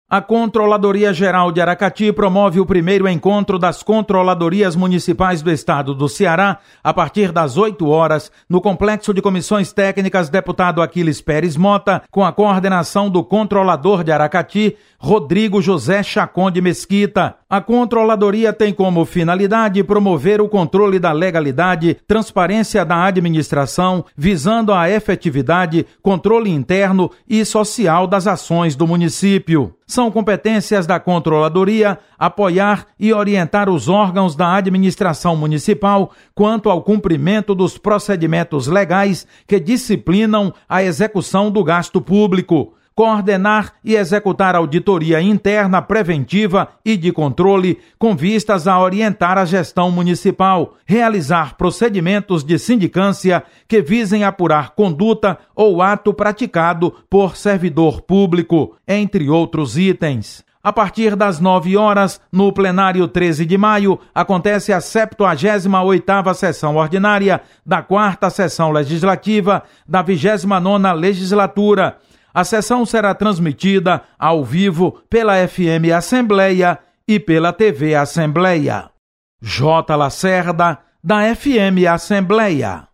A Controladoria Geral de Aracati promove o primeiro encontro das Controladorias Municipais do Estado do Ceará a partir das 8 horas no Complexo de Comissões Técnicas Deputado Aquiles Pérez Mota, com a coordenação do Controlador de Aracati, Rodrigo José Chacon de Mesquita. A Controladoria tem como finalidade promover o controle da legalidade, transparência da administração, visando a efetividade, controle interno e social das ações do município. São competências da Controladoria apoiar e orientar os órgãos da administração municipal quanto ao cumprimento dos procedimentos legais que disciplinam a execução do gasto público, coordenar e executar auditoria interna preventiva e de controle com vistas a orientar a gestão municipal, realizar procedimentos de sindicância que visem apurar conduta ou ato praticado por servidor público, entre outros itens. A partir das 9 horas, no plenário 13 de maio, acontece a 78ª sessão ordinária da 4ª sessão legislativa da 29ª legislatura. A sessão será transmitida ao vivo pela FM Assembleia e pela TV Assembleia. J. Lacerda, da FM Assembleia.